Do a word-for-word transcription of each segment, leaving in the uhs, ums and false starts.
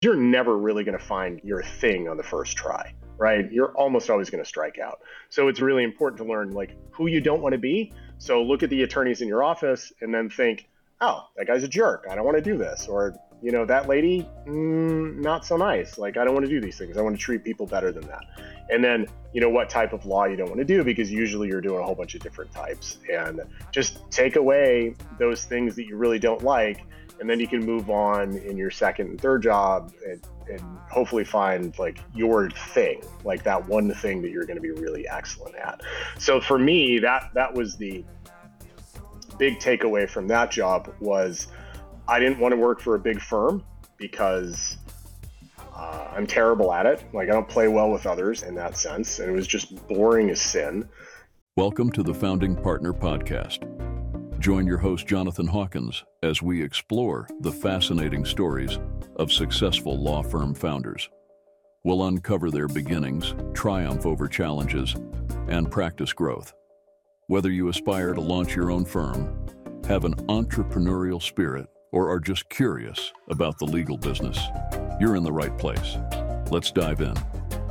you're never really going to find your thing on the first try, right? You're almost always going to strike out. So it's really important to learn like who you don't want to be. So look at the attorneys in your office and then think, oh, that guy's a jerk. I don't want to do this. Or, you know, that lady, mm, not so nice. Like, I don't want to do these things. I want to treat people better than that. And then, you know, what type of law you don't want to do, because usually you're doing a whole bunch of different types. And just take away those things that you really don't like, and then you can move on in your second and third job and, and hopefully find like your thing, like that one thing that you're going to be really excellent at. So for me, that that was the big takeaway from that job was I didn't want to work for a big firm because uh, I'm terrible at it. Like I don't play well with others in that sense. And it was just boring as sin. Welcome to the Founding Partner Podcast. Join your host, Jonathan Hawkins, as we explore the fascinating stories of successful law firm founders. We'll uncover their beginnings, triumph over challenges, and practice growth. Whether you aspire to launch your own firm, have an entrepreneurial spirit, or are just curious about the legal business, you're in the right place. Let's dive in.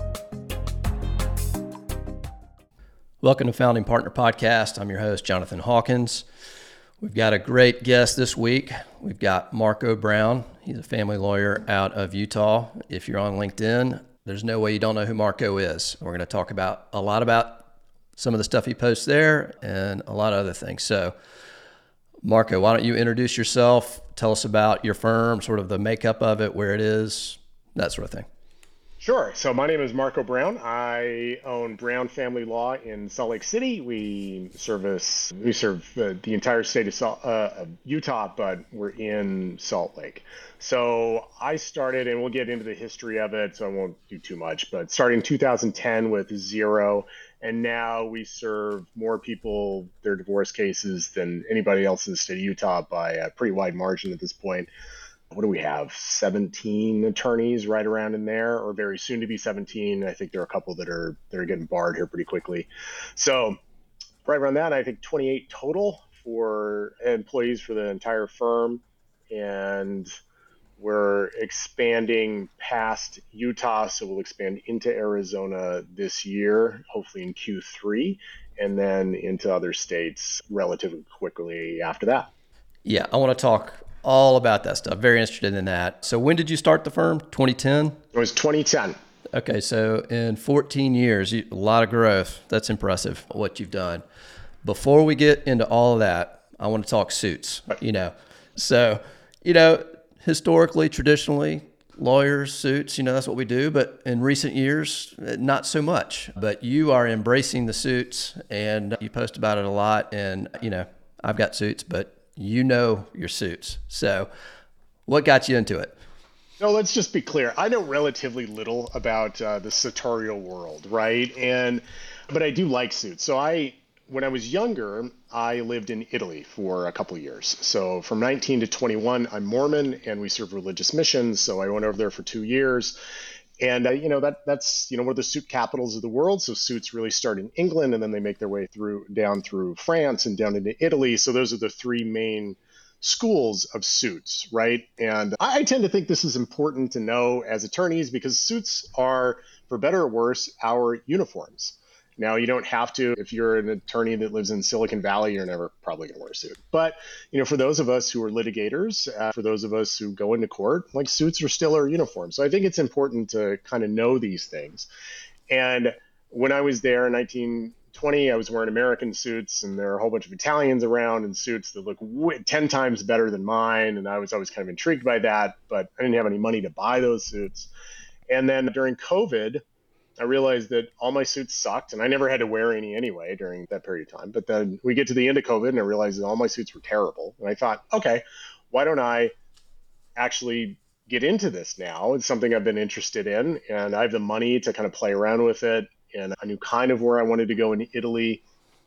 Welcome to Founding Partner Podcast. I'm your host, Jonathan Hawkins. We've got a great guest this week. We've got Marco Brown. He's a family lawyer out of Utah. If you're on LinkedIn, there's no way you don't know who Marco is. We're going to talk about a lot about some of the stuff he posts there and a lot of other things. So, Marco, why don't you introduce yourself? Tell us about your firm, sort of the makeup of it, where it is, that sort of thing. Sure. So my name is Marco Brown. I own Brown Family Law in Salt Lake City. We service we serve uh, the entire state of, Salt, uh, of Utah, but we're in Salt Lake. So I started, and we'll get into the history of it, so I won't do too much, but started in two thousand ten with zero, and now we serve more people, their divorce cases, than anybody else in the state of Utah by a pretty wide margin at this point. What do we have? seventeen attorneys right around in there, or very soon to be seventeen. I think there are a couple that are that are getting barred here pretty quickly. So right around that, I think twenty-eight total for employees for the entire firm. And we're expanding past Utah, so we'll expand into Arizona this year, hopefully in Q three, and then into other states relatively quickly after that. Yeah, I want to talk all about that stuff. Very interested in that. So when did you start the firm? twenty ten? It was twenty ten. Okay, so in fourteen years, you, a lot of growth. That's impressive, what you've done. Before we get into all of that, I want to talk suits, you know. So, you know, historically, traditionally, lawyers, suits, you know, that's what we do. But in recent years, not so much. But you are embracing the suits, and you post about it a lot. And, you know, I've got suits, but you know your suits. So what got you into it? No, let's just be clear. I know relatively little about uh, the sartorial world, right? And but I do like suits. So I, when I was younger, I lived in Italy for a couple of years. So from nineteen to twenty-one, I'm Mormon, and we serve religious missions. So I went over there for two years. And, uh, you know, that that's, you know, one of the suit capitals of the world. So suits really start in England, and then they make their way through down through France and down into Italy. So those are the three main schools of suits, right? And I tend to think this is important to know as attorneys, because suits are, for better or worse, our uniforms. Now, you don't have to. If you're an attorney that lives in Silicon Valley, you're never probably going to wear a suit. But, you know, for those of us who are litigators, uh, for those of us who go into court, like suits are still our uniform. So I think it's important to kind of know these things. And when I was there in nineteen twenty, I was wearing American suits, and there are a whole bunch of Italians around in suits that look w- ten times better than mine. And I was always kind of intrigued by that, but I didn't have any money to buy those suits. And then during COVID, I realized that all my suits sucked, and I never had to wear any anyway during that period of time. But then we get to the end of COVID, and I realized that all my suits were terrible. And I thought, okay, why don't I actually get into this now? It's something I've been interested in, and I have the money to kind of play around with it. And I knew kind of where I wanted to go in Italy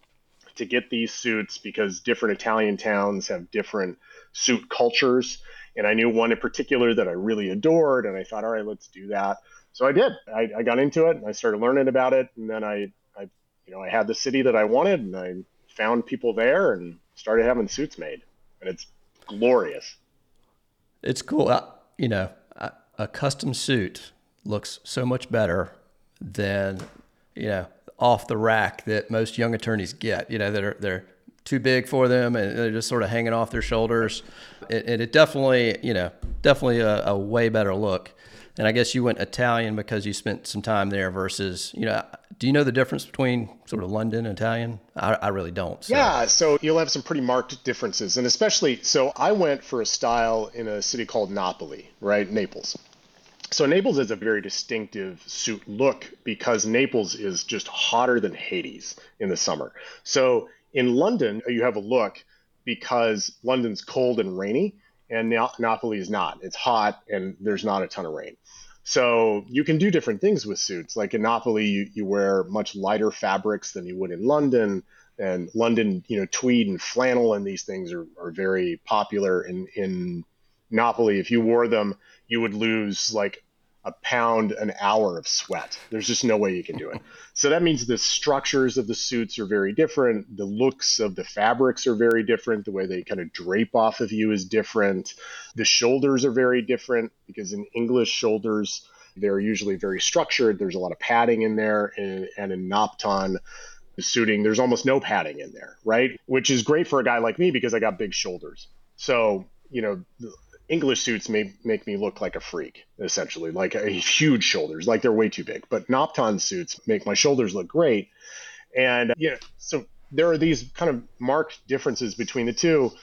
to get these suits, because different Italian towns have different suit cultures. And I knew one in particular that I really adored, and I thought, all right, let's do that. So I did. I, I got into it, and I started learning about it, and then I, I, you know, I had the city that I wanted, and I found people there and started having suits made, and it's glorious. It's cool. I, you know, I, a custom suit looks so much better than, you know, off the rack that most young attorneys get, you know, that are, they're too big for them and they're just sort of hanging off their shoulders. And it, it definitely, you know, definitely a, a way better look. And I guess you went Italian because you spent some time there versus, you know, do you know the difference between sort of London and Italian? I, I really don't. So. Yeah, so you'll have some pretty marked differences. And especially, so I went for a style in a city called Napoli, right? Naples. So Naples has a very distinctive suit look because Naples is just hotter than Hades in the summer. So in London, you have a look because London's cold and rainy, and Napoli is not. It's hot and there's not a ton of rain. So you can do different things with suits. Like in Napoli, you, you wear much lighter fabrics than you would in London. And London, you know, tweed and flannel and these things are, are very popular. In, in Napoli, if you wore them, you would lose like a pound an hour of sweat. There's just no way you can do it. So that means the structures of the suits are very different. The looks of the fabrics are very different. The way they kind of drape off of you is different. The shoulders are very different because in English shoulders, they're usually very structured. There's a lot of padding in there. And, and in Napton, the suiting, there's almost no padding in there, right? Which is great for a guy like me because I got big shoulders. So, you know, English suits may make me look like a freak, essentially, like a huge shoulders, like they're way too big. But Napton suits make my shoulders look great. And, you know, so there are these kind of marked differences between the two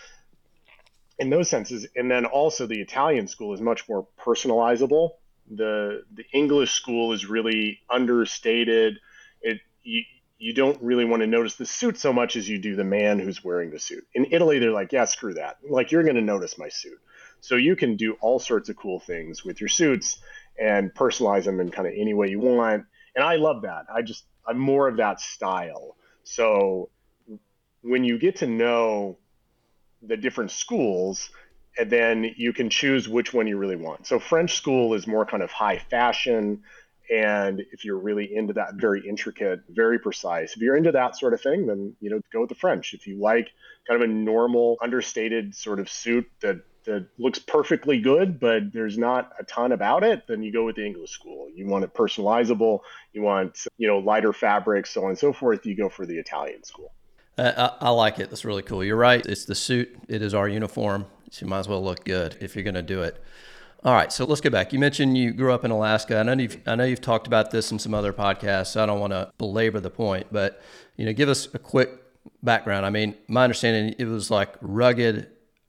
in those senses. And then also the Italian school is much more personalizable. The the English school is really understated. It you, you don't really want to notice the suit so much as you do the man who's wearing the suit. In Italy, they're like, yeah, screw that. Like, you're going to notice my suit. So you can do all sorts of cool things with your suits and personalize them in kind of any way you want. And I love that. I just, I'm more of that style. So when you get to know the different schools, and then you can choose which one you really want. So French school is more kind of high fashion. And if you're really into that, very intricate, very precise, if you're into that sort of thing, then, you know, go with the French. If you like kind of a normal, understated sort of suit that that looks perfectly good, but there's not a ton about it, then you go with the English school. You want it personalizable, you want, you know, lighter fabrics, so on and so forth, you go for the Italian school. Uh, I, I like it. That's really cool. You're right. It's the suit. It is our uniform. So you might as well look good if you're going to do it. All right. So let's get back. You mentioned you grew up in Alaska. I know you've, I know you've talked about this in some other podcasts, so I don't want to belabor the point, but, you know, give us a quick background. I mean, my understanding, it was like rugged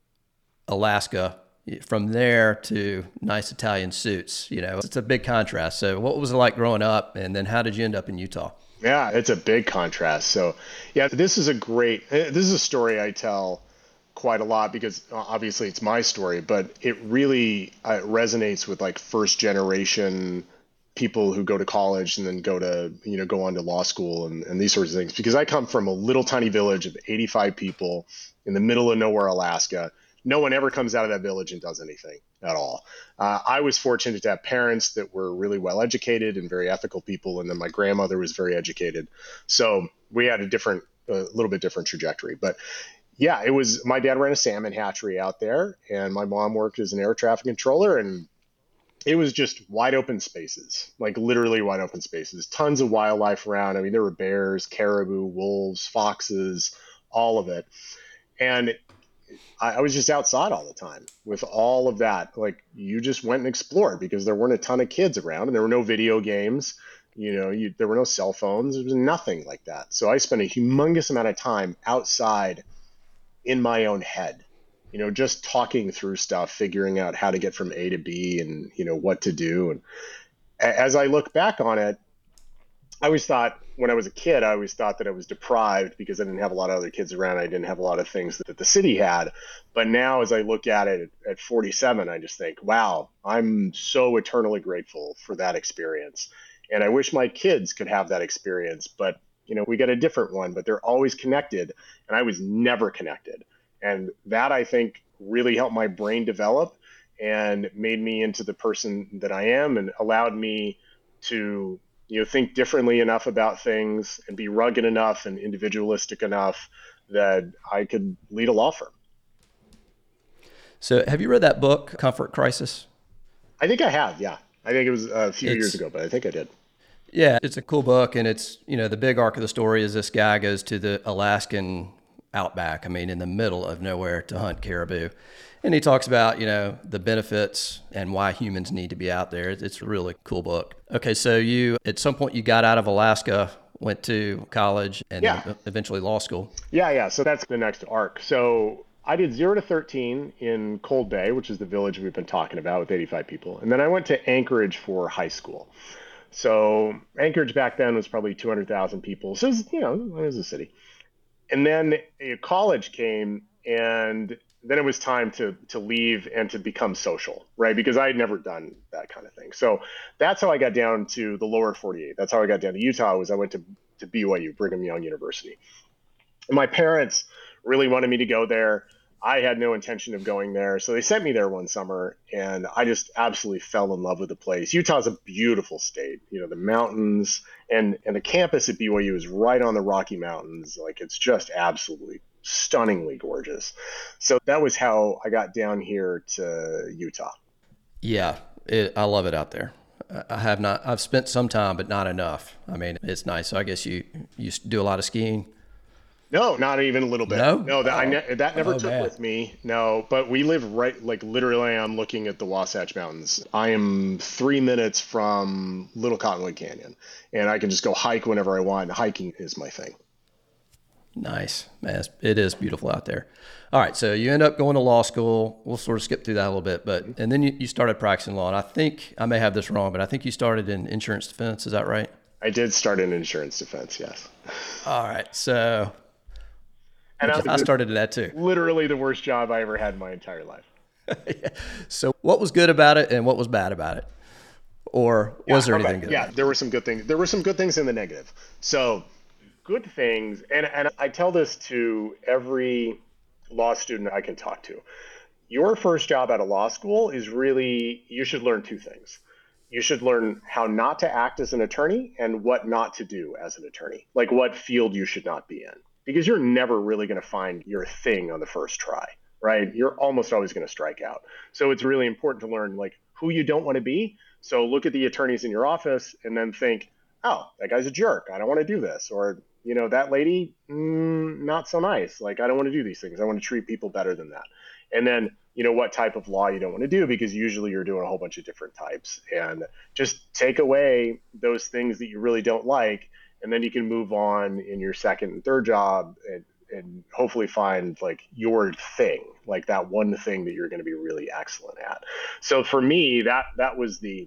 Alaska, from there to nice Italian suits. You know, it's a big contrast. So what was it like growing up, and then how did you end up in Utah? Yeah, it's a big contrast. So yeah, this is a great, this is a story I tell quite a lot because obviously it's my story, but it really uh, resonates with like first generation people who go to college and then go to, you know, go on to law school and, and these sorts of things. Because I come from a little tiny village of eighty-five people in the middle of nowhere, Alaska. No one ever comes out of that village and does anything at all. Uh, I was fortunate to have parents that were really well educated and very ethical people. And then my grandmother was very educated. So we had a different, a little bit different trajectory. But yeah, it was, my dad ran a salmon hatchery out there and my mom worked as an air traffic controller, and it was just wide open spaces, like literally wide open spaces, tons of wildlife around. I mean, there were bears, caribou, wolves, foxes, all of it. And I was just outside all the time with all of that. Like, you just went and explored because there weren't a ton of kids around and there were no video games. You know, you, there were no cell phones. There was nothing like that. So I spent a humongous amount of time outside in my own head, you know, just talking through stuff, figuring out how to get from A to B and, you know, what to do. And as I look back on it, I always thought, when I was a kid, I always thought that I was deprived because I didn't have a lot of other kids around. I didn't have a lot of things that the city had. But now as I look at it at forty-seven, I just think, wow, I'm so eternally grateful for that experience. And I wish my kids could have that experience. But, you know, we get a different one, but they're always connected. And I was never connected. And that, I think, really helped my brain develop and made me into the person that I am and allowed me to, you know, think differently enough about things and be rugged enough and individualistic enough that I could lead a law firm. So have you read that book, Comfort Crisis? I think I have, yeah. I think it was a few years It's ago, but I think I did. Yeah, it's a cool book, and it's, you know, the big arc of the story is this guy goes to the Alaskan outback, I mean, in the middle of nowhere to hunt caribou. And he talks about, you know, the benefits and why humans need to be out there. It's a really cool book. Okay, so you, at some point you got out of Alaska, went to college, and Yeah. then eventually law school. Yeah, yeah. So that's the next arc. So I did zero to thirteen in Cold Bay, which is the village we've been talking about with eighty-five people. And then I went to Anchorage for high school. So Anchorage back then was probably two hundred thousand people. So it was, you know, it was a city. And then uh, college came, and then it was time to to leave and to become social, right? Because I had never done that kind of thing. So that's how I got down to the lower forty-eight. That's how I got down to Utah. Was I went to to B Y U, Brigham Young University. And my parents really wanted me to go there. I had no intention of going there, so they sent me there one summer, and I just absolutely fell in love with the place. Utah's a beautiful state, you know, the mountains, and and the campus at B Y U is right on the Rocky Mountains. Like, it's just absolutely stunningly gorgeous. So that was how I got down here to Utah. Yeah, it, I love it out there. I have not, I've spent some time, but not enough. I mean, it's nice. So I guess you, you do a lot of skiing. No, not even a little bit. No? No, that, I Oh. ne- that never Oh, took man. with me. No, but we live right, like literally, I'm looking at the Wasatch Mountains. I am three minutes from Little Cottonwood Canyon, and I can just go hike whenever I want. Hiking is my thing. Nice, man. It's- It is beautiful out there. All right, so you end up going to law school. We'll sort of skip through that a little bit, but and then you, you started practicing law. And I think I may have this wrong, but I think you started in insurance defense. Is that right? I did start in insurance defense, yes. All right, so And I, I started in that too. literally the worst job I ever had in my entire life. So what was good about it, and what was bad about it, or was there Okay, anything good? Yeah, there were some good things. There were some good things in the negative. So, good things, and, and I tell this to every law student I can talk to. Your first job at a law school is really, you should learn two things. You should learn how not to act as an attorney and what not to do as an attorney, like what field you should not be in, because you're never really going to find your thing on the first try, right? You're almost always going to strike out. So it's really important to learn like who you don't want to be. So look at the attorneys in your office and then think, oh, that guy's a jerk. I don't want to do this. Or, you know, that lady, mm, not so nice. Like, I don't want to do these things. I want to treat people better than that. And then, you know, what type of law you don't want to do, because usually you're doing a whole bunch of different types. And just take away those things that you really don't like, and then you can move on in your second and third job and, and hopefully find like your thing, like that one thing that you're going to be really excellent at. So for me, that that was the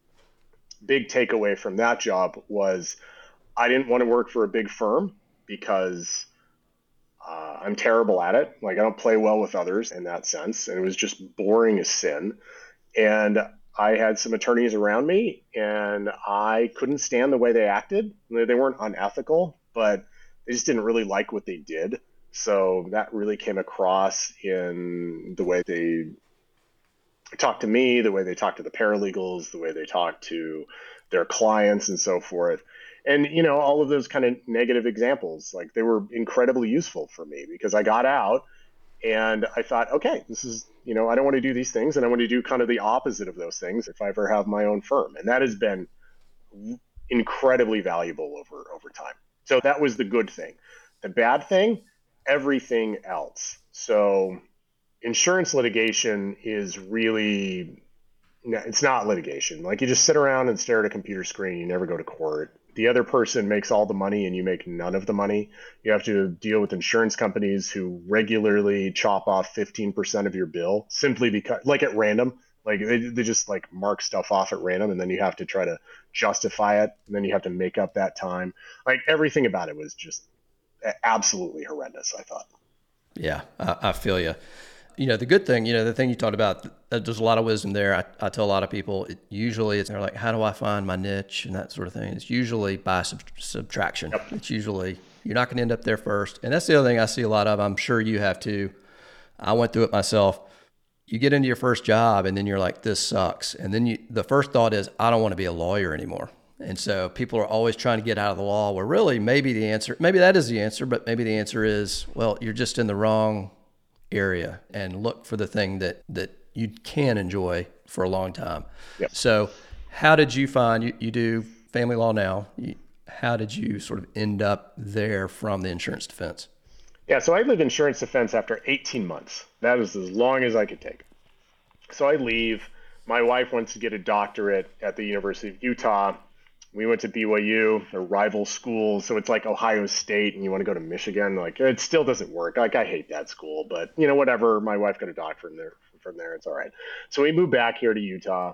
big takeaway from that job was I didn't want to work for a big firm because uh, I'm terrible at it. Like, I don't play well with others in that sense. And it was just boring as sin. And I had some attorneys around me, and I couldn't stand the way they acted. They weren't unethical, but they just didn't really like what they did. So that really came across in the way they talked to me, the way they talked to the paralegals, the way they talked to their clients and so forth. And, you know, all of those kind of negative examples, like, they were incredibly useful for me because I got out and I thought, okay, this is, you know, I don't want to do these things, and I want to do kind of the opposite of those things if I ever have my own firm. And that has been incredibly valuable over, over time. So that was the good thing. The bad thing, everything else. So insurance litigation is really, it's not litigation. Like, you just sit around and stare at a computer screen. You never go to court. The other person makes all the money and you make none of the money. You have to deal with insurance companies who regularly chop off fifteen percent of your bill simply because, like, at random, like they, they just like mark stuff off at random, and then you have to try to justify it, and then you have to make up that time. Like, everything about it was just absolutely horrendous, I thought. Yeah, I, I feel you. You know, the good thing, you know, the thing you talked about, uh, there's a lot of wisdom there. I, I tell a lot of people, it, usually it's, they're like, how do I find my niche and that sort of thing? It's usually by sub- subtraction. Yep. It's usually, you're not going to end up there first. And that's the other thing I see a lot of. I'm sure you have too. I went through it myself. You get into your first job and then you're like, this sucks. And then you, the first thought is, I don't want to be a lawyer anymore. And so people are always trying to get out of the law, where really maybe the answer, maybe that is the answer, but maybe the answer is, well, you're just in the wrong area, and look for the thing that, that you can enjoy for a long time. Yep. So how did you find, you, you do family law now, you, how did you sort of end up there from the insurance defense? Yeah, so I lived insurance defense after eighteen months. That was as long as I could take. So I leave. My wife wants to get a doctorate at the University of Utah. We went to B Y U, a rival school. So it's like Ohio State and you want to go to Michigan. Like it still doesn't work. Like I hate that school, but you know, whatever. My wife got a doctorate from there. From there, it's all right. So we moved back here to Utah,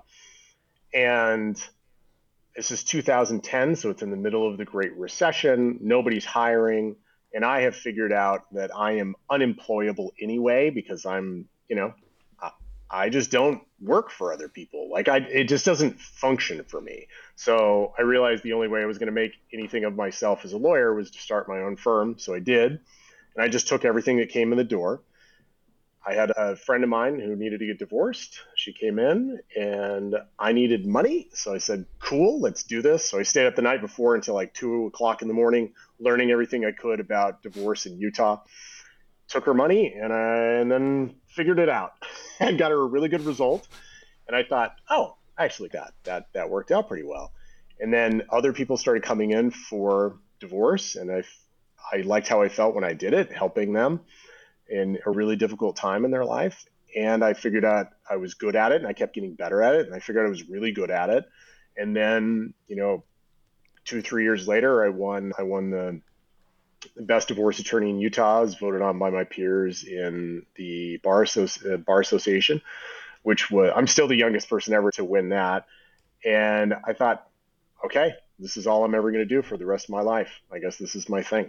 and this is two thousand ten. So it's in the middle of the Great Recession. Nobody's hiring. And I have figured out that I am unemployable anyway, because I'm, you know, I, I just don't work for other people. Like I, it just doesn't function for me. So I realized the only way I was going to make anything of myself as a lawyer was to start my own firm. So I did. And I just took everything that came in the door. I had a friend of mine who needed to get divorced. She came in and I needed money. So I said, cool, let's do this. So I stayed up the night before until like two o'clock in the morning, learning everything I could about divorce in Utah. Took her money and, I, and then figured it out and got her a really good result. And I thought, oh, actually that, that, that worked out pretty well. And then other people started coming in for divorce. And I, I liked how I felt when I did it, helping them in a really difficult time in their life. And I figured out I was good at it and I kept getting better at it. And I figured I was really good at it. And then, you know, two, three years later, I won, I won the best divorce attorney in Utah. I was voted on by my peers in the Bar, Associ- uh, Bar Association, which was, I'm still the youngest person ever to win that. And I thought, okay, this is all I'm ever going to do for the rest of my life. I guess this is my thing.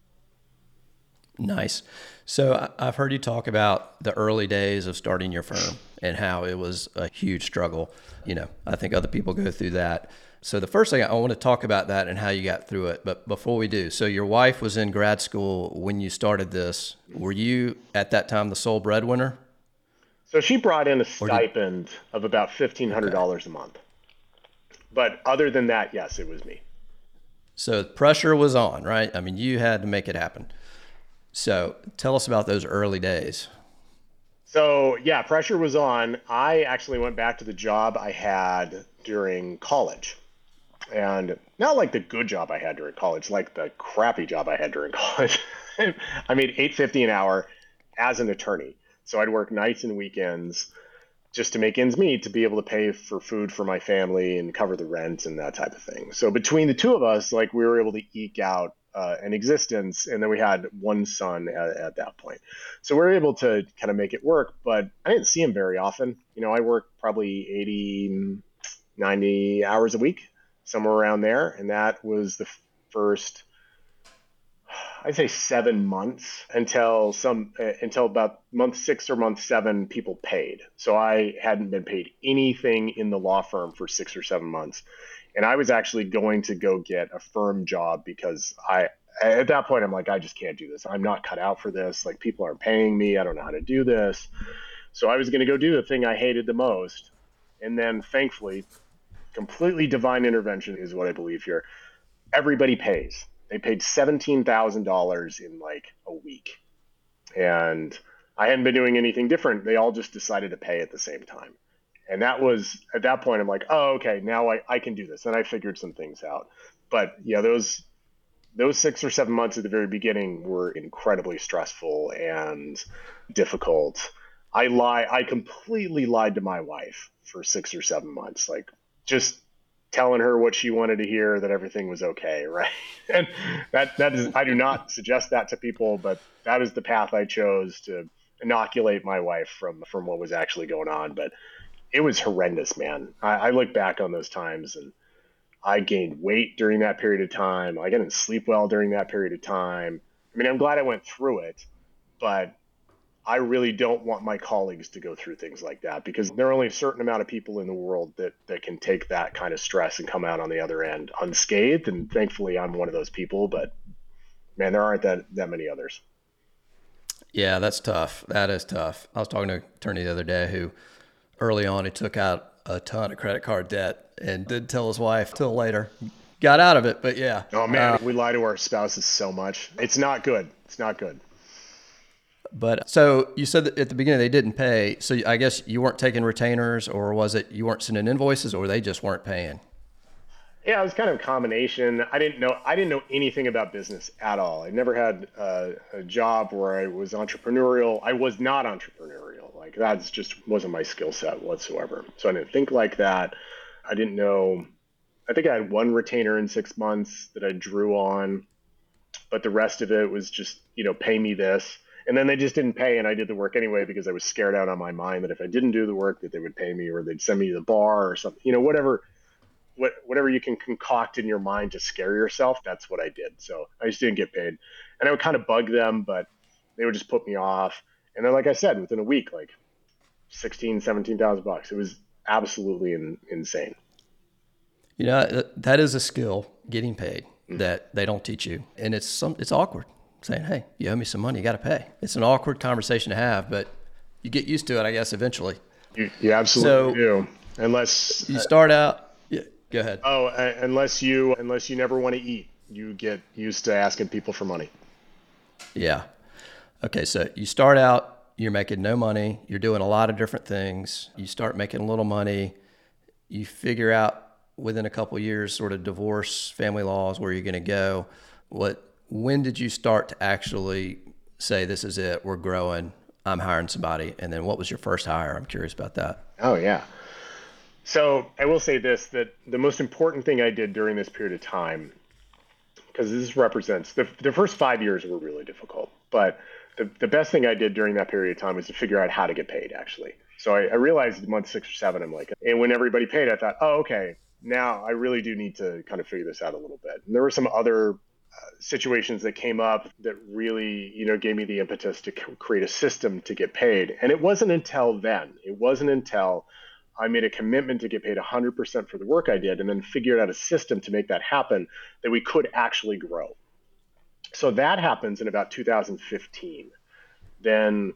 Nice. So I've heard you talk about the early days of starting your firm and how it was a huge struggle. You know, I think other people go through that. So the first thing I want to talk about that and how you got through it. But before we do, so your wife was in grad school when you started this. Were you at that time the sole breadwinner? So she brought in a stipend did... of about fifteen hundred dollars okay. a month. But other than that, yes, it was me. So pressure was on, right? I mean, you had to make it happen. So tell us about those early days. So yeah, pressure was on. I actually went back to the job I had during college. And not like the good job I had during college, like the crappy job I had during college. I made eight fifty an hour as an attorney. So I'd work nights and weekends just to make ends meet, to be able to pay for food for my family and cover the rent and that type of thing. So between the two of us, like we were able to eke out Uh, an existence, and then we had one son at, at that point. So we were able to kind of make it work, but I didn't see him very often. You know, I worked probably eighty, ninety hours a week, somewhere around there. And that was the first, I'd say seven months until some, uh, until about month six or month seven, people paid. So I hadn't been paid anything in the law firm for six or seven months. And I was actually going to go get a firm job because I, at that point, I'm like, I just can't do this. I'm not cut out for this. Like, people aren't paying me. I don't know how to do this. So I was going to go do the thing I hated the most. And then thankfully, completely divine intervention is what I believe here. Everybody pays. They paid seventeen thousand dollars in like a week. And I hadn't been doing anything different. They all just decided to pay at the same time. And that was, at that point, I'm like, oh, okay, now I, I can do this. And I figured some things out. But yeah, those those six or seven months at the very beginning were incredibly stressful and difficult. I lie, I completely lied to my wife for six or seven months, like just telling her what she wanted to hear, that everything was okay, right? And that that is, I do not suggest that to people, but that is the path I chose to inoculate my wife from from what was actually going on. But it was horrendous, man. I, I look back on those times and I gained weight during that period of time. I didn't sleep well during that period of time. I mean, I'm glad I went through it, but I really don't want my colleagues to go through things like that, because there are only a certain amount of people in the world that, that can take that kind of stress and come out on the other end unscathed. And thankfully I'm one of those people, but man, there aren't that, that many others. Yeah, that's tough. That is tough. I was talking to an attorney the other day who early on, he took out a ton of credit card debt and didn't tell his wife till later. Got out of it, but yeah. Oh man, uh, we lie to our spouses so much. It's not good. It's not good. But so you said that at the beginning they didn't pay. So I guess you weren't taking retainers, or was it you weren't sending invoices, or they just weren't paying? Yeah, it was kind of a combination. I didn't know I didn't know anything about business at all. I never had a, a job where I was entrepreneurial. I was not entrepreneurial. Like that's just wasn't my skill set whatsoever. So I didn't think like that. I didn't know. I think I had one retainer in six months that I drew on, but the rest of it was just, you know, pay me this. And then they just didn't pay, and I did the work anyway because I was scared out on my mind that if I didn't do the work that they would pay me or they'd send me to the bar or something, you know, whatever. What, whatever you can concoct in your mind to scare yourself, that's what I did. So I just didn't get paid. And I would kind of bug them, but they would just put me off. And then, like I said, within a week, like sixteen, seventeen thousand bucks. It was absolutely in, insane. You know, that is a skill, getting paid, mm-hmm. that they don't teach you. And it's some, it's awkward saying, hey, you owe me some money, you got to pay. It's an awkward conversation to have, but you get used to it, I guess, eventually. You, you absolutely so, do. Unless you start out. Go ahead. Oh, uh, unless you unless you never want to eat, you get used to asking people for money. Yeah. Okay, so you start out, you're making no money, you're doing a lot of different things. You start making a little money. You figure out within a couple of years, sort of divorce, family laws, where you're going to go. What? When did you start to actually say, this is it, we're growing, I'm hiring somebody? And then what was your first hire? I'm curious about that. Oh, yeah. So I will say this, that the most important thing I did during this period of time, because this represents, the, the first five years were really difficult, but the, the best thing I did during that period of time was to figure out how to get paid, actually. So I, I realized month six or seven, I'm like, and when everybody paid, I thought, oh, okay, now I really do need to kind of figure this out a little bit. And there were some other uh, situations that came up that really, you know, gave me the impetus to c- create a system to get paid. And it wasn't until then, it wasn't until I made a commitment to get paid one hundred percent for the work I did and then figured out a system to make that happen that we could actually grow. So that happens in about two thousand fifteen. Then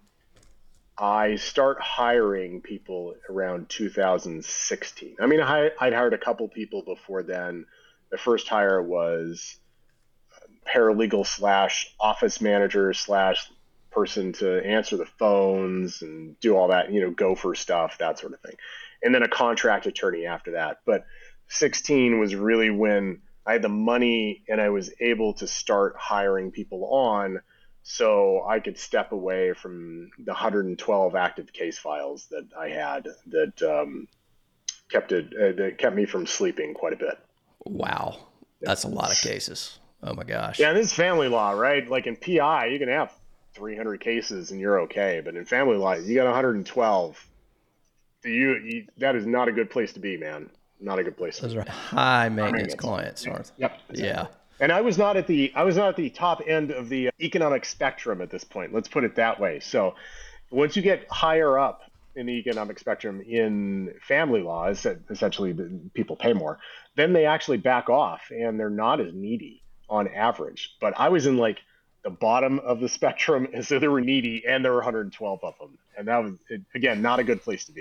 I start hiring people around two thousand sixteen. I mean, I, I'd hired a couple people before then. The first hire was paralegal slash office manager slash person to answer the phones and do all that, you know, gopher stuff, that sort of thing. And then a contract attorney after that. But sixteen was really when I had the money and I was able to start hiring people on so I could step away from the one hundred twelve active case files that I had that um, kept it uh, that kept me from sleeping quite a bit. Wow. That's a lot of cases. Oh my gosh. Yeah, and this is family law, right? Like in P I, you can have three hundred cases and you're okay. But in family law, you got one hundred twelve. You, you, that is not a good place to be, man. Not a good place. Those are high maintenance clients, North. Yep. Exactly. Yeah. And I was not at the I was not at the top end of the economic spectrum at this point. Let's put it that way. So once you get higher up in the economic spectrum in family law, essentially the people pay more, then they actually back off and they're not as needy on average. But I was in like the bottom of the spectrum, and so they were needy, and there were one hundred twelve of them, and that was, again, not a good place to be.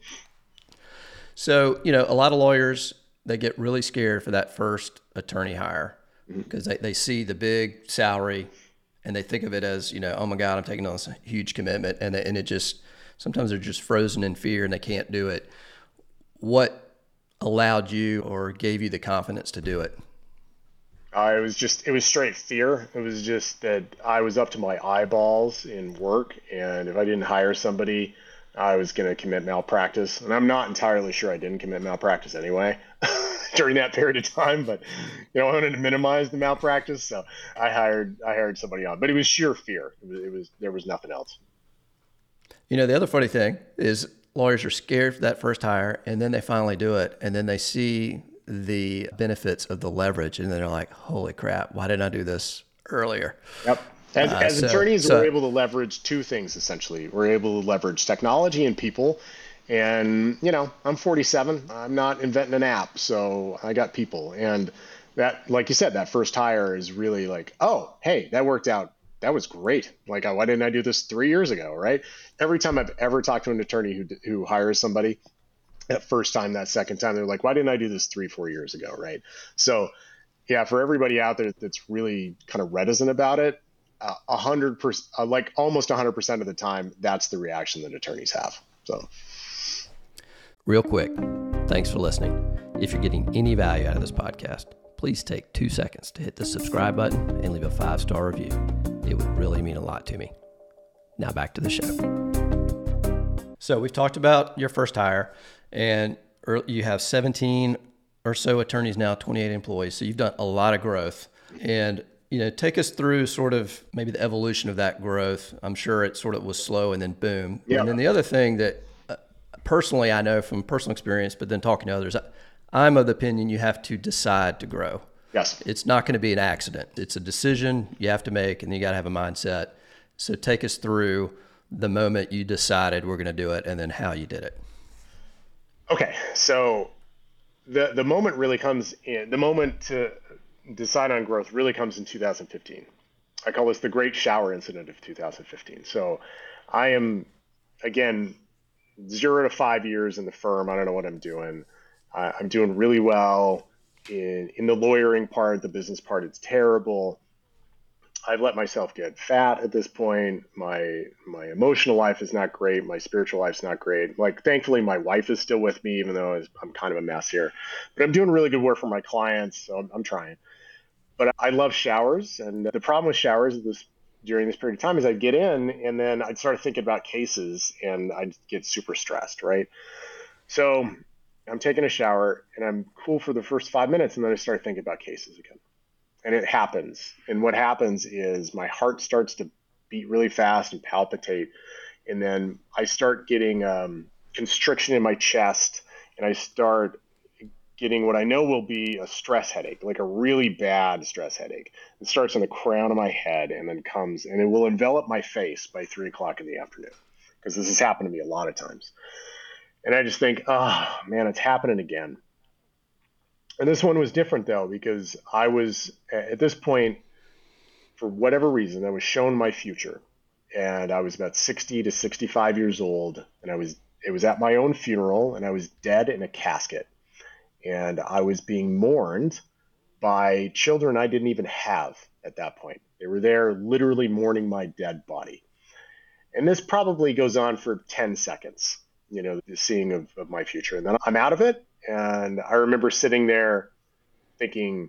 So, you know, a lot of lawyers, they get really scared for that first attorney hire because mm-hmm. they, they see the big salary and they think of it as, you know, oh my God, I'm taking on this huge commitment, and they, and it just sometimes they're just frozen in fear and they can't do it. What allowed you or gave you the confidence to do it? Uh, it was just, it was straight fear. It was just that I was up to my eyeballs in work, and if I didn't hire somebody, I was going to commit malpractice. And I'm not entirely sure I didn't commit malpractice anyway during that period of time, but you know, I wanted to minimize the malpractice, so I hired, I hired somebody on. But it was sheer fear. It was, it was there was nothing else. You know, the other funny thing is lawyers are scared for that first hire, and then they finally do it, and then they see the benefits of the leverage, and they're like, holy crap, why didn't I do this earlier? Yep. As, uh, as so, attorneys, so, we're able to leverage two things, essentially. We're able to leverage technology and people. And, you know, I'm forty-seven. I'm not inventing an app, so I got people. And that, like you said, that first hire is really like, oh, hey, that worked out. That was great. Like, why didn't I do this three years ago, right? Every time I've ever talked to an attorney who who hires somebody, that first time, that second time, they're like, why didn't I do this three, four years ago, right? So, yeah, for everybody out there that's really kind of reticent about it, a uh, hundred percent, uh, like almost a hundred percent of the time, that's the reaction that attorneys have. So, real quick, thanks for listening. If you're getting any value out of this podcast, please take two seconds to hit the subscribe button and leave a five-star review. It would really mean a lot to me. Now back to the show. So we've talked about your first hire, and you have seventeen or so attorneys now, twenty-eight employees. So you've done a lot of growth. And, you know, take us through sort of maybe the evolution of that growth. I'm sure it sort of was slow and then boom. Yeah. And then the other thing that uh, personally I know from personal experience, but then talking to others, I, I'm of the opinion you have to decide to grow. Yes. It's not going to be an accident. It's a decision you have to make, and you got to have a mindset. So take us through the moment you decided we're going to do it and then how you did it. Okay. So the, the moment really comes in, the moment to decide on growth really comes in two thousand fifteen. I call this the great shower incident of two thousand fifteen. So I am, again, zero to five years in the firm. I don't know what I'm doing. Uh, I'm doing really well in, in the lawyering part. The business part, it's terrible. I've let myself get fat at this point. My my emotional life is not great. My spiritual life's not great. Like, thankfully, my wife is still with me, even though I'm kind of a mess here. But I'm doing really good work for my clients, so I'm, I'm trying. But I love showers, and the problem with showers this during this period of time is I'd get in, and then I'd start thinking about cases, and I'd get super stressed, right? So I'm taking a shower, and I'm cool for the first five minutes, and then I start thinking about cases again. And it happens. And what happens is my heart starts to beat really fast and palpitate. And then I start getting um, constriction in my chest, and I start getting what I know will be a stress headache, like a really bad stress headache. It starts on the crown of my head and then comes, and it will envelop my face by three o'clock in the afternoon, because this has happened to me a lot of times. And I just think, oh, man, it's happening again. And this one was different, though, because I was, at this point, for whatever reason, I was shown my future. And I was about sixty to sixty-five years old. And I was, it was at my own funeral, and I was dead in a casket. And I was being mourned by children I didn't even have at that point. They were there literally mourning my dead body. And this probably goes on for ten seconds, you know, the seeing of, of my future. And then I'm out of it. And I remember sitting there thinking,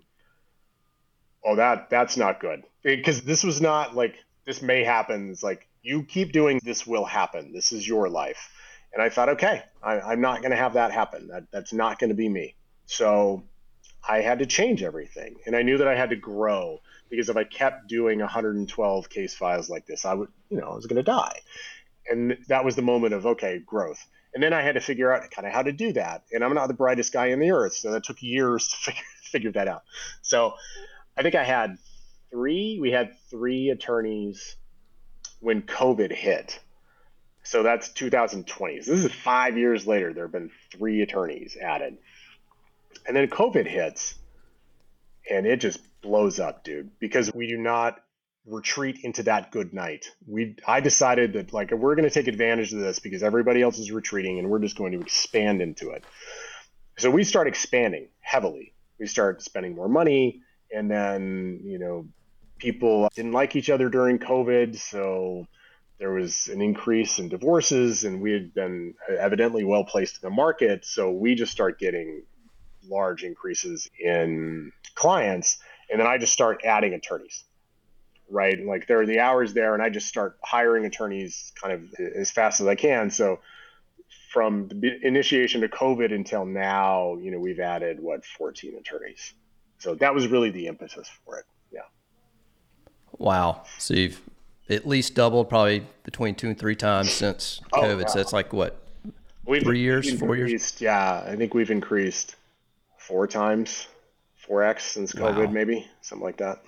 oh, that that's not good. Because this was not like, this may happen. It's like, you keep doing, this will happen. This is your life. And I thought, okay, I, I'm not going to have that happen. That, that's not going to be me. So I had to change everything. And I knew that I had to grow, because if I kept doing one hundred twelve case files like this, I would, you know, I was going to die. And that was the moment of, okay, growth. And then I had to figure out kind of how to do that. And I'm not the brightest guy on the earth, so that took years to figure, figure that out. So I think I had three, we had three attorneys when COVID hit. So that's two thousand twenty. So this is five years later. There have been three attorneys added. And then COVID hits, and it just blows up, dude, because we do not retreat into that good night. We, I decided that, like, we're going to take advantage of this because everybody else is retreating, and we're just going to expand into it. So we start expanding heavily. We start spending more money, and then, you know, people didn't like each other during COVID, so there was an increase in divorces, and we had been evidently well placed in the market, so we just start getting large increases in clients, and then I just start adding attorneys. Right. Like, there are the hours there, and I just start hiring attorneys kind of as fast as I can. So from the initiation to COVID until now, you know, we've added what, fourteen attorneys. So that was really the impetus for it. Yeah. Wow. So you've at least doubled, probably between two and three times since Oh, COVID. wow. So it's like what, We've three years, four years? increased- Yeah. I think we've increased four times, four X since COVID, Wow. maybe something like that.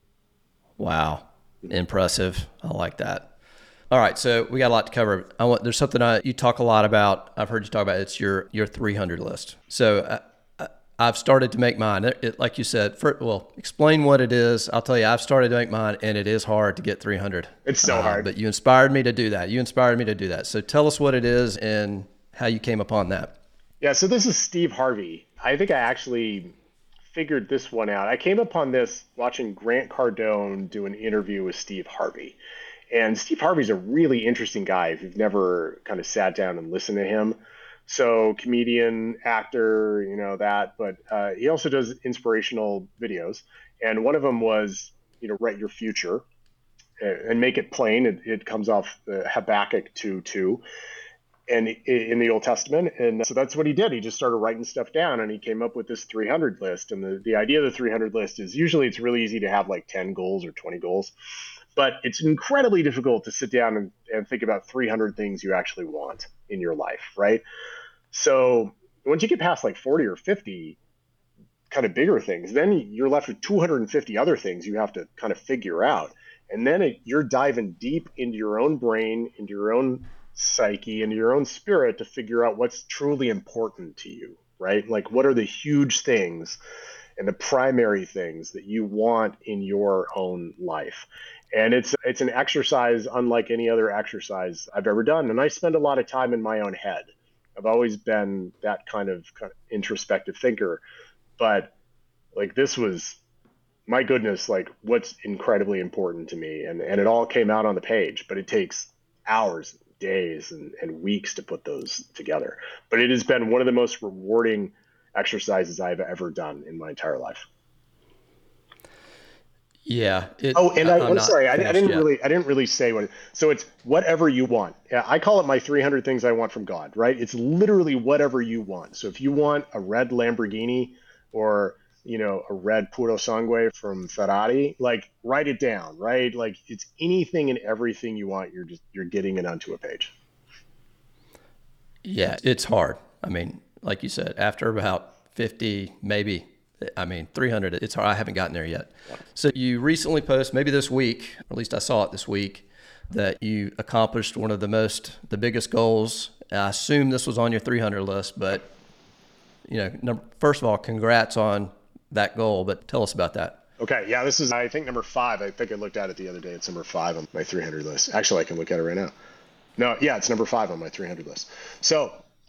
Wow. Impressive. I like that. All right. So we got a lot to cover. I want, there's something I, you talk a lot about. I've heard you talk about. It's your, your three hundred list. So uh, I, I've started to make mine. It, it, like you said, for, well, explain what it is. I'll tell you, I've started to make mine, and it is hard to get three hundred. It's so Uh, hard. But you inspired me to do that. You inspired me to do that. So tell us what it is and how you came upon that. Yeah. So this is Steve Harvey. I think I actually figured this one out. I came upon this watching Grant Cardone do an interview with Steve Harvey. And Steve Harvey's a really interesting guy if you've never kind of sat down and listened to him. So comedian, actor, you know, that, but uh, he also does inspirational videos. And one of them was, you know, write your future and make it plain. It, it comes off the Habakkuk two two and in the Old Testament. And so that's what he did. He just started writing stuff down and he came up with this three hundred list. And the, the idea of the three hundred list is usually it's really easy to have like ten goals or twenty goals, but it's incredibly difficult to sit down and, and think about three hundred things you actually want in your life, right? So once you get past like forty or fifty kind of bigger things, then you're left with two hundred fifty other things you have to kind of figure out. And then it, you're diving deep into your own brain, into your own psyche, into your own spirit to figure out what's truly important to you, right? Like what are the huge things and the primary things that you want in your own life? And it's it's an exercise unlike any other exercise I've ever done. And I spend a lot of time in my own head. I've always been that kind of, kind of introspective thinker. But like this was, my goodness, like what's incredibly important to me. And, and it all came out on the page, but it takes hours, days, and, and weeks to put those together. But it has been one of the most rewarding exercises I've ever done in my entire life. Yeah. It, oh, and I, I'm, I'm sorry, I, I didn't yet. really, I didn't really say what. So it's whatever you want. I call it my three hundred things I want from God. Right? It's literally whatever you want. So if you want a red Lamborghini, or you know a red Puro Sangue from Ferrari, like write it down. Right? Like it's anything and everything you want. You're just you're getting it onto a page. Yeah, it's hard. I mean, like you said, after about fifty, maybe. I mean, three hundred, it's hard. I haven't gotten there yet. Yeah. So you recently posted, maybe this week, or at least I saw it this week, that you accomplished one of the most, the biggest goals. I assume this was on your three hundred list, but, you know, number, first of all, congrats on that goal, but tell us about that. Okay. Yeah, this is, I think, number five. I think I looked at it the other day. It's number five on my three hundred list. Actually, I can look at it right now. No, yeah, it's number five on my three hundred list. So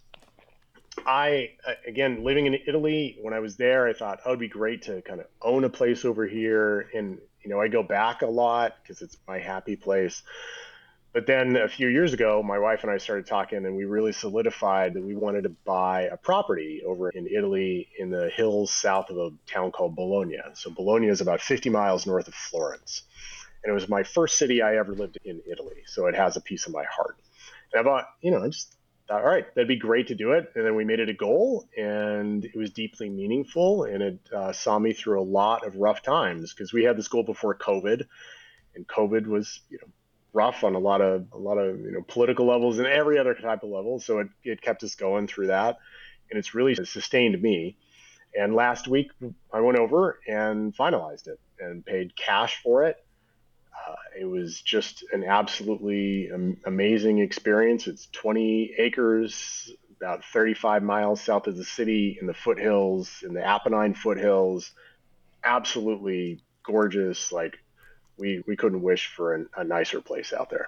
I, again, living in Italy, when I was there, I thought, oh, it'd be great to kind of own a place over here. And, you know, I go back a lot because it's my happy place. But then a few years ago, my wife and I started talking and we really solidified that we wanted to buy a property over in Italy in the hills south of a town called Bologna. So Bologna is about fifty miles north of Florence. And it was my first city I ever lived in Italy. So it has a piece of my heart. And I thought, you know, I just all right, that'd be great to do it. And then we made it a goal and it was deeply meaningful. And it uh, saw me through a lot of rough times because we had this goal before COVID, and COVID was, you know, rough on a lot of, a lot of, you know, political levels and every other type of level. So it, it kept us going through that. And it's really sustained me. And last week I went over and finalized it and paid cash for it. Uh, it was just an absolutely am- amazing experience. It's twenty acres, about thirty-five miles south of the city in the foothills, in the Apennine foothills. Absolutely gorgeous. Like we, we couldn't wish for an, a nicer place out there.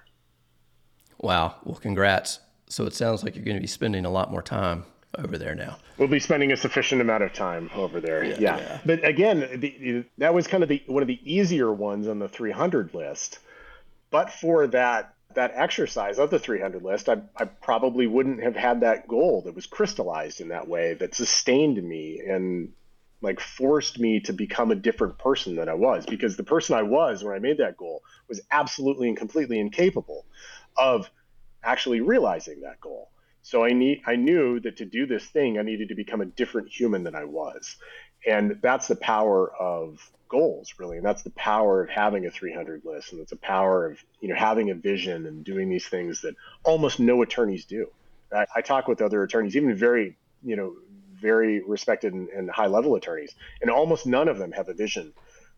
Wow. Well, congrats. So it sounds like you're going to be spending a lot more time over there now. We'll be spending a sufficient amount of time over there. Yeah. yeah. yeah. But again, the, that was kind of the one of the easier ones on the three hundred list. But for that that exercise of the three hundred list, I, I probably wouldn't have had that goal that was crystallized in that way, that sustained me and like forced me to become a different person than I was. Because the person I was when I made that goal was absolutely and completely incapable of actually realizing that goal. So I need, I knew that to do this thing, I needed to become a different human than I was. And that's the power of goals, really. And that's the power of having a three hundred list. And it's the power of, you know, having a vision and doing these things that almost no attorneys do. I, I talk with other attorneys, even very, you know, very respected and, and high level attorneys, and almost none of them have a vision,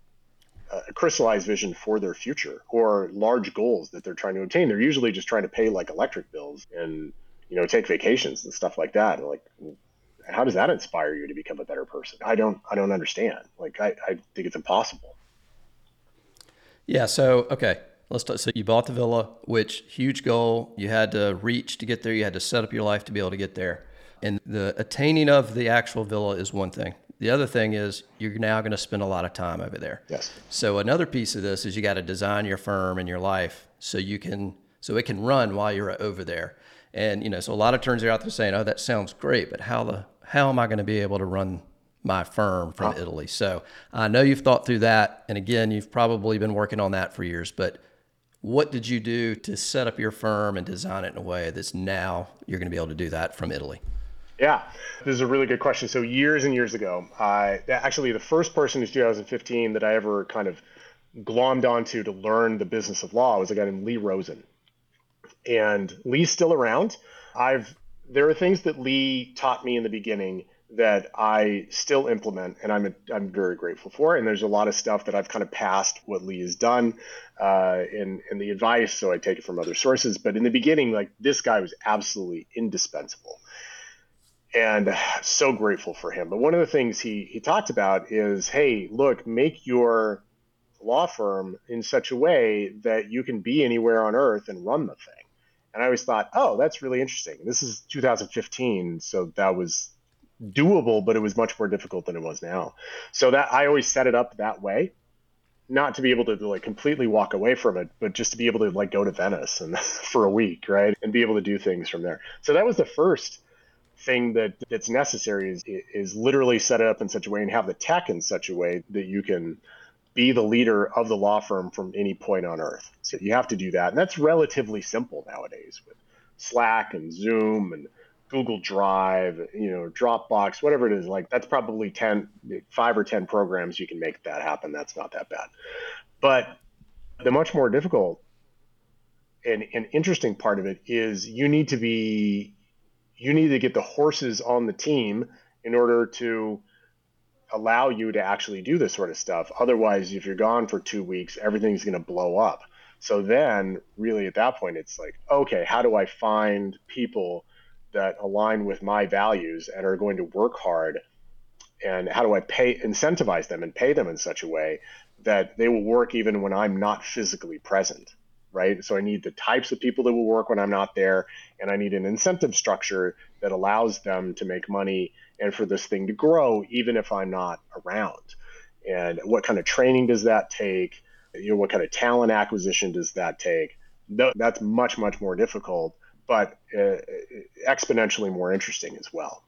a crystallized vision for their future or large goals that they're trying to obtain. They're usually just trying to pay like electric bills and, you know, take vacations and stuff like that. And like, how does that inspire you to become a better person? I don't, I don't understand. Like, I, I think it's impossible. Yeah. So, okay, let's talk. So you bought the villa, which huge goal you had to reach to get there. You had to set up your life to be able to get there. And the attaining of the actual villa is one thing. the other thing is you're now going to spend a lot of time over there. Yes. So another piece of this is you got to design your firm and your life so you can, so it can run while you're over there. And, you know, so a lot of attorneys are out there saying, oh, that sounds great, but how the, how am I going to be able to run my firm from huh. Italy? So I know you've thought through that. And again, you've probably been working on that for years, but what did you do to set up your firm and design it in a way that's now you're going to be able to do that from Italy? Yeah, this is a really good question. So years and years ago, I actually the first person in two thousand fifteen that I ever kind of glommed onto to learn the business of law was a guy named Lee Rosen. And Lee's still around. I've there are things that Lee taught me in the beginning that I still implement, and I'm I'm very grateful for. And there's a lot of stuff that I've kind of passed what Lee has done uh, in in the advice, so I take it from other sources. But in the beginning, like this guy was absolutely indispensable. And so grateful for him. But one of the things he, he talked about is, hey, look, make your law firm in such a way that you can be anywhere on earth and run the thing. And I always thought, oh, that's really interesting. This is two thousand fifteen, so that was doable, but it was much more difficult than it was now. So that I always set it up that way, not to be able to like completely walk away from it, but just to be able to like go to Venice and for a week, right, and be able to do things from there. So that was the first thing that that's necessary is is literally set it up in such a way and have the tech in such a way that you can be the leader of the law firm from any point on earth. So you have to do that. And that's relatively simple nowadays with Slack and Zoom and Google Drive, you know, Dropbox, whatever it is. Like that's probably ten, five or ten programs you can make that happen. That's not that bad. But the much more difficult and, and interesting part of it is you need to be you need to get the horses on the team in order to allow you to actually do this sort of stuff. Otherwise, if you're gone for two weeks, everything's going to blow up. So then really at that point, it's like, okay, how do I find people that align with my values and are going to work hard? And how do I pay, incentivize them and pay them in such a way that they will work even when I'm not physically present? Right? So I need the types of people that will work when I'm not there, and I need an incentive structure that allows them to make money and for this thing to grow even if I'm not around. And what kind of training does that take? You know, what kind of talent acquisition does that take? That's much, much more difficult, but uh, exponentially more interesting as well.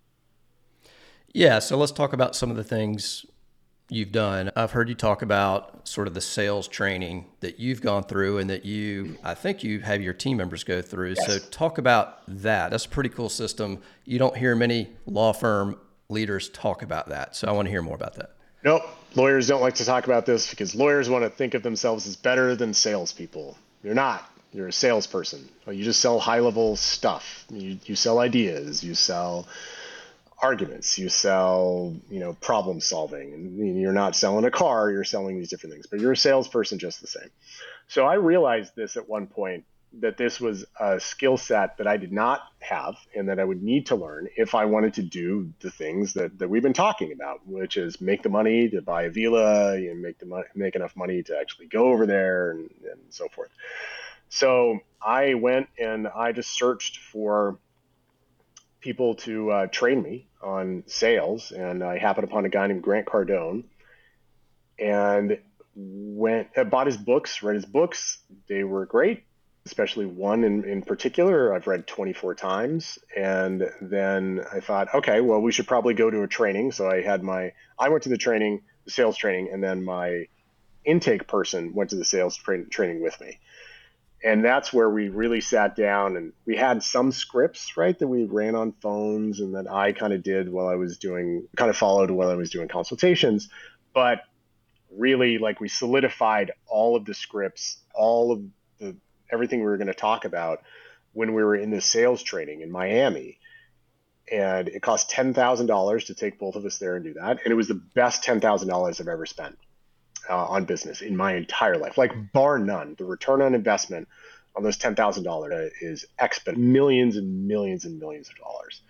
Yeah, so let's talk about some of the things you've done. I've heard you talk about sort of the sales training that you've gone through and that you, I think you have your team members go through. Yes. So talk about that. That's a pretty cool system. You don't hear many law firm leaders talk about that. So I want to hear more about that. Nope. Lawyers don't like to talk about this because lawyers want to think of themselves as better than salespeople. You're not. You're a salesperson. You just sell high-level stuff. You, you sell ideas. You sell arguments, you sell, you know, problem solving, and you're not selling a car, you're selling these different things, but you're a salesperson just the same. So I realized this at one point, that this was a skill set that I did not have and that I would need to learn if I wanted to do the things that, that we've been talking about, which is make the money to buy a villa and make the money, make enough money to actually go over there and, and so forth. So I went and I just searched for people to uh, train me on sales, and I happened upon a guy named Grant Cardone, and went uh, bought his books, read his books. They were great, especially one in, in particular I've read twenty-four times. And then I thought, okay, well, we should probably go to a training. So I had my I went to the training, the sales training, and then my intake person went to the sales tra- training with me. And that's where we really sat down, and we had some scripts, right, that we ran on phones and that I kind of did while I was doing, kind of followed while I was doing consultations. But really, like, we solidified all of the scripts, all of the, everything we were going to talk about when we were in the sales training in Miami. And it cost ten thousand dollars to take both of us there and do that. And it was the best ten thousand dollars I've ever spent Uh, on business in my entire life, like bar none. The return on investment on those ten thousand dollars is exponential, millions and millions and millions of dollars.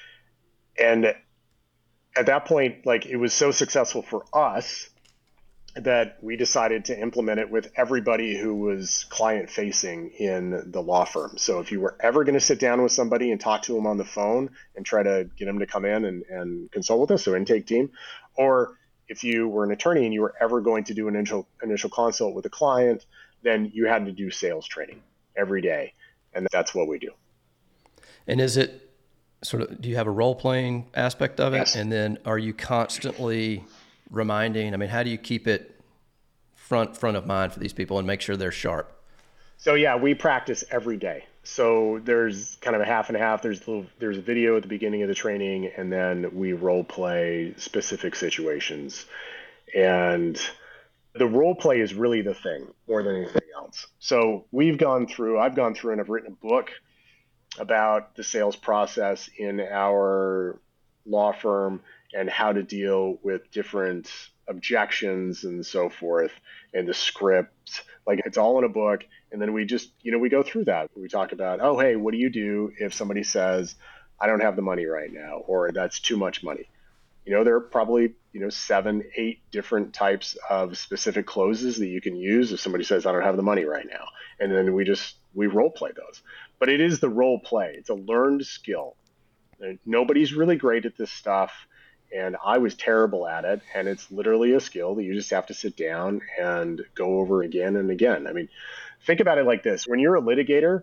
And at that point, like, it was so successful for us that we decided to implement it with everybody who was client facing in the law firm. So if you were ever going to sit down with somebody and talk to them on the phone and try to get them to come in and, and consult with us, so intake team, or if you were an attorney and you were ever going to do an initial initial consult with a client, then you had to do sales training every day. And that's what we do. And is it sort of, do you have a role playing aspect of it? Yes. And then are you constantly reminding, I mean, how do you keep it front, front of mind for these people and make sure they're sharp? So yeah, we practice every day. So there's kind of a half and a half. There's a little, there's a video at the beginning of the training, and then we role play specific situations. And the role play is really the thing more than anything else. So we've gone through, I've gone through and I've written a book about the sales process in our law firm and how to deal with different objections and so forth, and the script. Like, it's all in a book. And then we just, you know, we go through that. We talk about, oh, hey, what do you do if somebody says, I don't have the money right now, or that's too much money? You know, there are probably, you know, seven, eight different types of specific closes that you can use if somebody says, I don't have the money right now. And then we just, we role play those. But it is the role play. It's a learned skill. Nobody's really great at this stuff. And I was terrible at it. And it's literally a skill that you just have to sit down and go over again and again. I mean, think about it like this. When you're a litigator,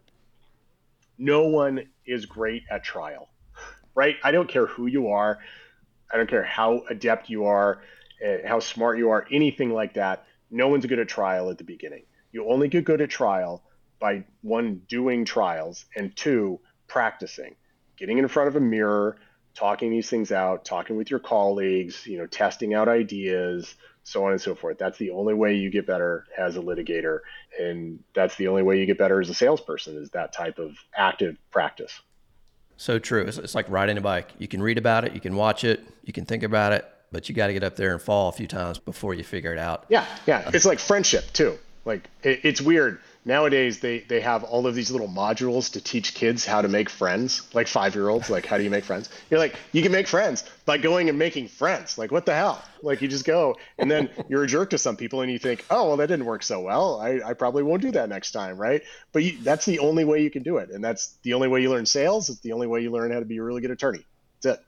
no one is great at trial, right? I don't care who you are. I don't care how adept you are, uh, how smart you are, anything like that. No one's good at trial at the beginning. You only get good at trial by, one, doing trials, and two, practicing, getting in front of a mirror, talking these things out, talking with your colleagues, you know, testing out ideas, so on and so forth. That's the only way you get better as a litigator. And that's the only way you get better as a salesperson, is that type of active practice. So true. It's, it's like riding a bike. You can read about it, you can watch it, you can think about it, but you got to get up there and fall a few times before you figure it out. Yeah, yeah. It's like friendship too. Like, it, it's weird. Nowadays, they, they have all of these little modules to teach kids how to make friends, like five-year-olds. Like, how do you make friends? You're like, you can make friends by going and making friends. Like, what the hell? Like, you just go, and then you're a jerk to some people, and you think, oh, well, that didn't work so well. I, I probably won't do that next time, right? But you, that's the only way you can do it, and that's the only way you learn sales. It's the only way you learn how to be a really good attorney. That's it.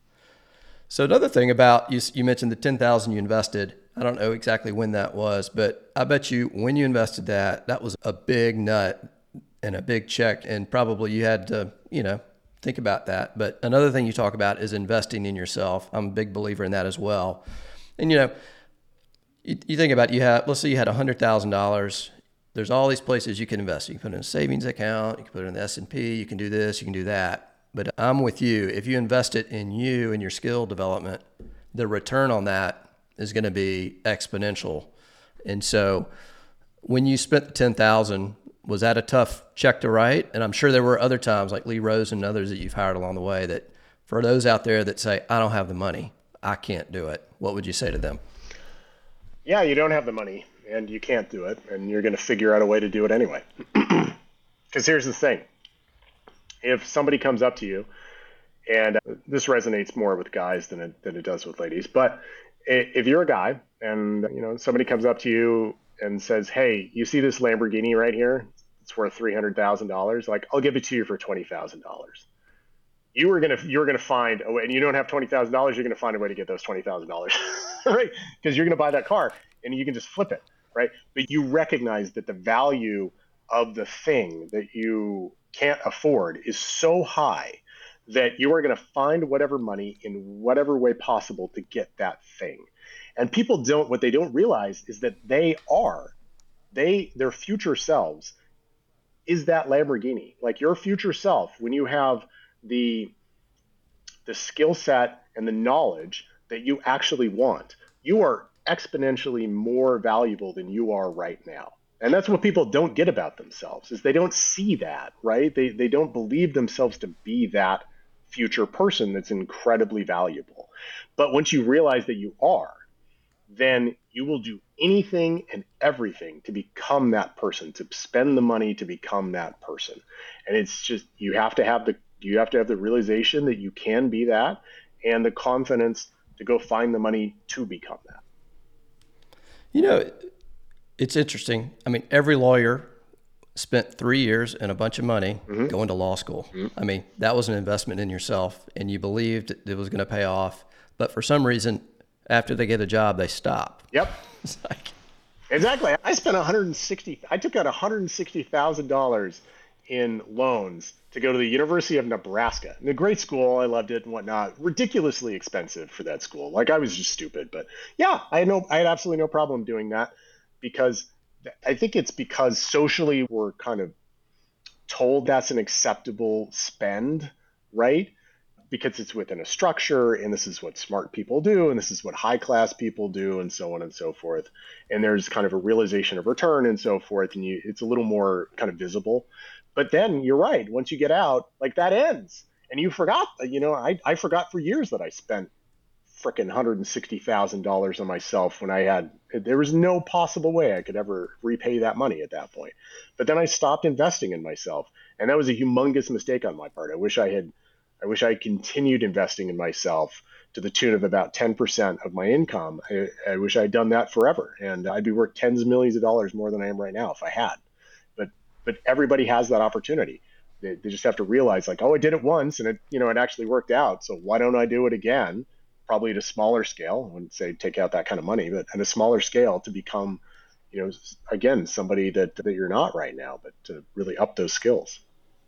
So another thing about, you, you mentioned the ten thousand dollars you invested. I don't know exactly when that was, but I bet you when you invested that, that was a big nut and a big check. And probably you had to, you know, think about that. But another thing you talk about is investing in yourself. I'm a big believer in that as well. And, you know, you, you think about, you have, let's say you had one hundred thousand dollars. There's all these places you can invest. You can put it in a savings account. You can put it in the S and P. You can do this. You can do that. But I'm with you. If you invest it in you and your skill development, the return on that is going to be exponential. And so when you spent the ten thousand, was that a tough check to write? And I'm sure there were other times like Lee Rose and others that you've hired along the way, that for those out there that say, I don't have the money, I can't do it, what would you say to them? Yeah, you don't have the money and you can't do it, and you're going to figure out a way to do it anyway. Because here's the thing. If somebody comes up to you, and this resonates more with guys than it, than it does with ladies, but if you're a guy and, you know, somebody comes up to you and says, hey, you see this Lamborghini right here? It's worth three hundred thousand dollars. Like, I'll give it to you for twenty thousand dollars. You were going to, you're going to find a way, and you don't have twenty thousand dollars. You're going to find a way to get those twenty thousand dollars, right? Because you're going to buy that car and you can just flip it, right? But you recognize that the value of the thing that you can't afford is so high that you are going to find whatever money in whatever way possible to get that thing. And people don't, what they don't realize is that they are, they, their future selves is that Lamborghini. Like, your future self, when you have the, the skill set and the knowledge that you actually want, you are exponentially more valuable than you are right now. And that's what people don't get about themselves, is they don't see that, right? They, they don't believe themselves to be that future person that's incredibly valuable. But once you realize that you are, then you will do anything and everything to become that person, to spend the money to become that person. And it's just, you have to have the, you have to have the realization that you can be that, and the confidence to go find the money to become that. You know, it's interesting. I mean, every lawyer spent three years and a bunch of money mm-hmm. going to law school. Mm-hmm. I mean, that was an investment in yourself, and you believed it was going to pay off. But for some reason, after they get a job, they stop. Yep. It's like, exactly. I spent one hundred sixty. I took out one hundred sixty thousand dollars in loans to go to the University of Nebraska. And a great school. I loved it and whatnot. Ridiculously expensive for that school. Like, I was just stupid. But yeah, I had no, I had absolutely no problem doing that, because I think it's because socially we're kind of told that's an acceptable spend, right? Because it's within a structure, and this is what smart people do, and this is what high class people do, and so on and so forth. And there's kind of a realization of return and so forth, and you, it's a little more kind of visible. But then you're right, once you get out, like, that ends. And you forgot, you know, I, I forgot for years that I spent frickin' one hundred sixty thousand dollars on myself when I had, there was no possible way I could ever repay that money at that point. But then I stopped investing in myself, and that was a humongous mistake on my part. I wish I had, I wish I had continued investing in myself to the tune of about ten percent of my income. I, I wish I had done that forever, and I'd be worth tens of millions of dollars more than I am right now if I had. But but everybody has that opportunity. They, they just have to realize, like, oh, I did it once, and it, you know, it actually worked out. So why don't I do it again? Probably at a smaller scale. I wouldn't say take out that kind of money, but at a smaller scale to become, you know, again, somebody that, that you're not right now, but to really up those skills.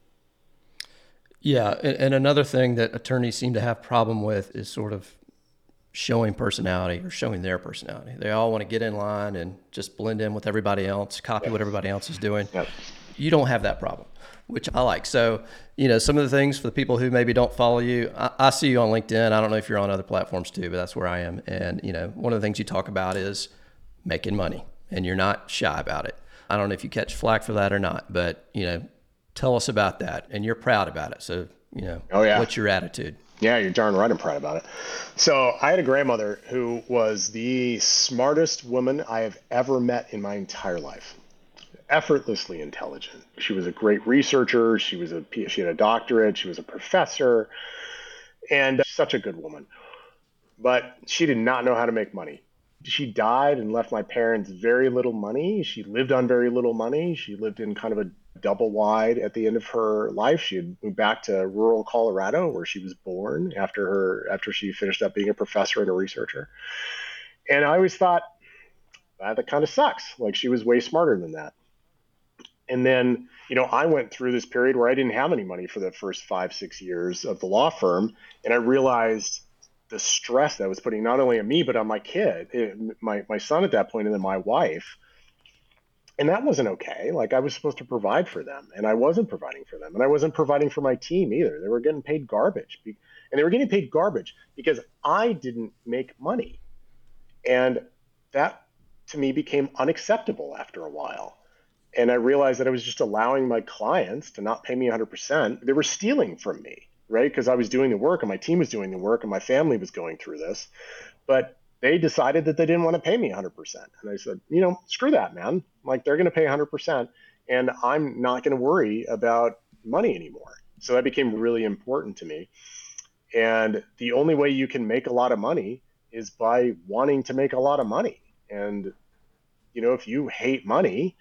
Yeah. And, and another thing that attorneys seem to have problem with is sort of showing personality or showing their personality. They all want to get in line and just blend in with everybody else, copy yep. what everybody else is doing. Yep. You don't have that problem, which I like. So, you know, some of the things for the people who maybe don't follow you, I, I see you on LinkedIn. I don't know if you're on other platforms too, but that's where I am. And, you know, one of the things you talk about is making money, and you're not shy about it. I don't know if you catch flack for that or not, but, you know, tell us about that, and you're proud about it. So, you know, oh, yeah. what's your attitude? Yeah, you're darn right I'm proud about it. So I had a grandmother who was the smartest woman I have ever met in my entire life. Effortlessly intelligent. She was a great researcher. She was a she had a doctorate. She was a professor, and such a good woman. But she did not know how to make money. She died and left my parents very little money. She lived on very little money. She lived in kind of a double wide at the end of her life. She had moved back to rural Colorado, where she was born after her after she finished up being a professor and a researcher. And I always thought, ah, that kind of sucks. Like, she was way smarter than that. And then, you know, I went through this period where I didn't have any money for the first five, six years of the law firm. And I realized the stress that was putting not only on me, but on my kid, it, my, my son at that point, and then my wife. And that wasn't okay. Like, I was supposed to provide for them, and I wasn't providing for them. And I wasn't providing for my team either. They were getting paid garbage. And they were getting paid garbage because I didn't make money. And that, to me, became unacceptable after a while. And I realized that I was just allowing my clients to not pay me one hundred percent. They were stealing from me, right? Because I was doing the work, and my team was doing the work, and my family was going through this. But they decided that they didn't want to pay me one hundred percent. And I said, you know, screw that, man. Like, they're going to pay one hundred percent, and I'm not going to worry about money anymore. So that became really important to me. And the only way you can make a lot of money is by wanting to make a lot of money. And, you know, if you hate money,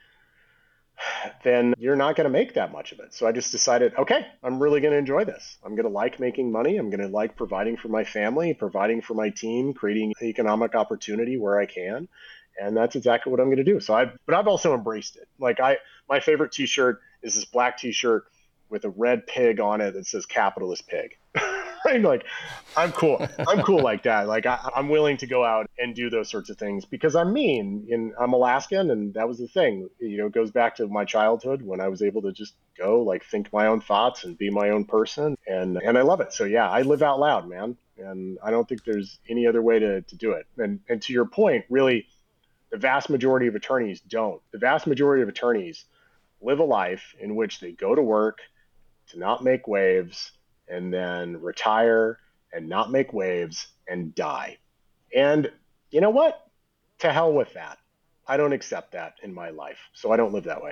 then you're not going to make that much of it. So I just decided, okay, I'm really going to enjoy this. I'm going to like making money. I'm going to like providing for my family, providing for my team, creating economic opportunity where I can. And that's exactly what I'm going to do. So I, but I've also embraced it. Like, I, my favorite t-shirt is this black t-shirt with a red pig on it that says capitalist pig. Right? Like, I'm cool. I'm cool like that. Like, I, I'm willing to go out and do those sorts of things because I'm mean and I'm Alaskan. And that was the thing, you know, it goes back to my childhood when I was able to just go, like, think my own thoughts and be my own person. And, and I love it. So yeah, I live out loud, man. And I don't think there's any other way to, to do it. And, and to your point, really, the vast majority of attorneys don't. The vast majority of attorneys live a life in which they go to work to not make waves, and then retire and not make waves and die. And you know what? To hell with that. I don't accept that in my life. So I don't live that way.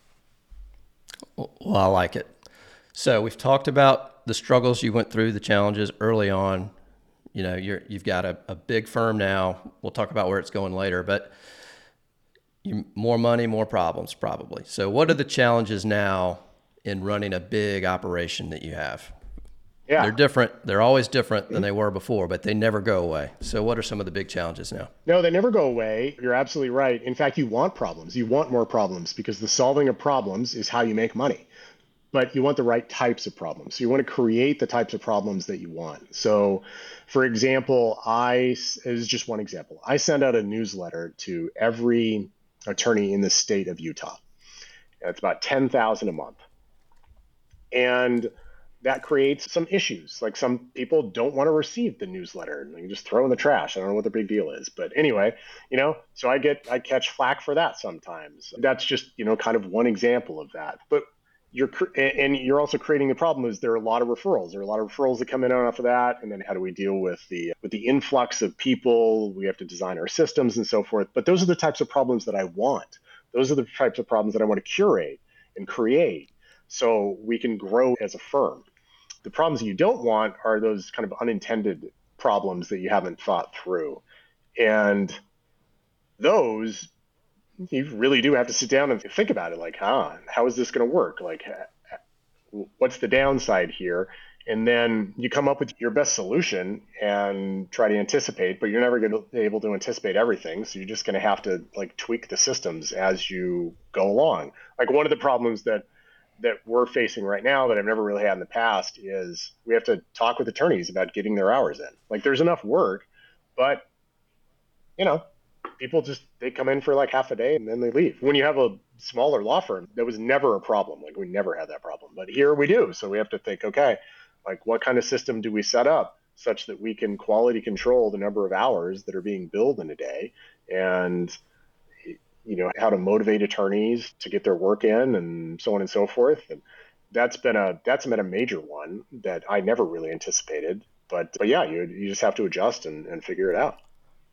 Well, I like it. So we've talked about the struggles you went through, the challenges early on. You know, you're, you've got a, a big firm now. We'll talk about where it's going later. But You, more money, more problems, probably. So what are the challenges now in running a big operation that you have? Yeah. They're different. They're always different than they were before, but they never go away. So what are some of the big challenges now? No, they never go away. You're absolutely right. In fact, you want problems. You want more problems because the solving of problems is how you make money. But you want the right types of problems. So you want to create the types of problems that you want. So, for example, I, as just one example, I send out a newsletter to every attorney in the state of Utah. It's about ten thousand a month. And that creates some issues. Like some people don't want to receive the newsletter. They can just throw in the trash. I don't know what the big deal is. But anyway, you know, so I get, I catch flack for that sometimes. That's just, you know, kind of one example of that. But you're, and you're also creating the problem is there are a lot of referrals. There are a lot of referrals that come in off of that. And then how do we deal with the, with the influx of people? We have to design our systems and so forth. But those are the types of problems that I want. Those are the types of problems that I want to curate and create so we can grow as a firm. The problems you don't want are those kind of unintended problems that you haven't thought through. And those, you really do have to sit down and think about it. Like, huh, how is this going to work? Like, what's the downside here? And then you come up with your best solution and try to anticipate, but you're never going to be able to anticipate everything. So you're just going to have to like tweak the systems as you go along. Like one of the problems that that we're facing right now that I've never really had in the past is we have to talk with attorneys about getting their hours in. Like there's enough work, but you know, people just, they come in for like half a day and then they leave. When you have a smaller law firm, that was never a problem. Like we never had that problem, but here we do. So we have to think, okay, like what kind of system do we set up such that we can quality control the number of hours that are being billed in a day, and you know, how to motivate attorneys to get their work in and so on and so forth. And that's been a, that's been a major one that I never really anticipated, but, but yeah, you, you just have to adjust and, and figure it out.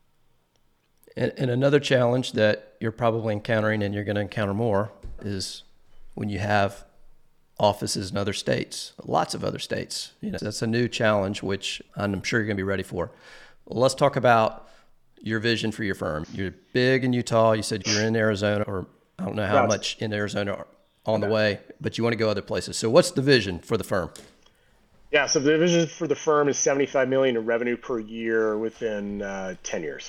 And, and another challenge that you're probably encountering and you're going to encounter more is when you have offices in other states, lots of other states. You know, that's a new challenge, which I'm sure you're going to be ready for. Well, let's talk about your vision for your firm. You're big in Utah. You said you're in Arizona, or I don't know how much in Arizona on the way, but you want to go other places. So what's the vision for the firm? Yeah, so the vision for the firm is seventy-five million dollars in revenue per year within uh, ten years.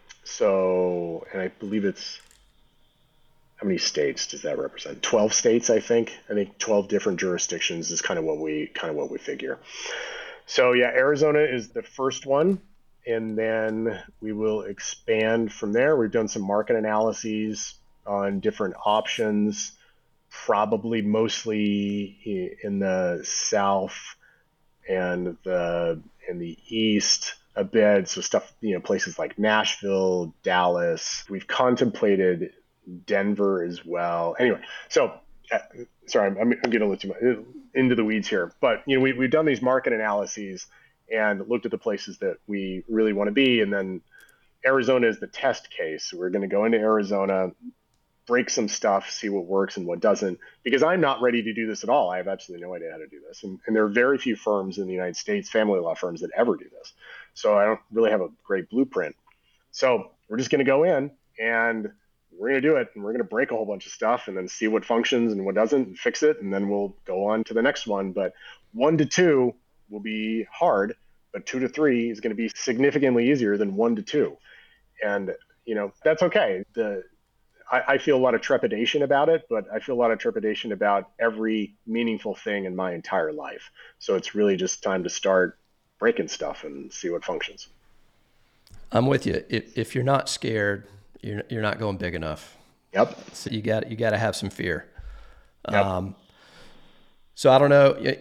So, and I believe it's, how many states does that represent? twelve states, I think. I think twelve different jurisdictions is kind of what we kind of what we figure. So yeah, Arizona is the first one. And then we will expand from there. We've done some market analyses on different options, probably mostly in the south and the in the east a bit. So stuff, you know, places like Nashville, Dallas. We've contemplated Denver as well. Anyway, so uh, sorry, I'm, I'm getting a little too much into the weeds here, but you know, we, we've done these market analyses and looked at the places that we really want to be. And then Arizona is the test case. So we're going to go into Arizona, break some stuff, see what works and what doesn't, because I'm not ready to do this at all. I have absolutely no idea how to do this. And, and there are very few firms in the United States, family law firms, that ever do this. So I don't really have a great blueprint. So we're just going to go in and we're going to do it. And we're going to break a whole bunch of stuff and then see what functions and what doesn't and fix it. And then we'll go on to the next one. But one to two will be hard, but two to three is going to be significantly easier than one to two. And, you know, that's okay. The, I, I feel a lot of trepidation about it, but I feel a lot of trepidation about every meaningful thing in my entire life. So it's really just time to start breaking stuff and see what functions. I'm with you. If, if you're not scared, you're, you're not going big enough. Yep. So you got, you got to have some fear. Yep. Um, so I don't know.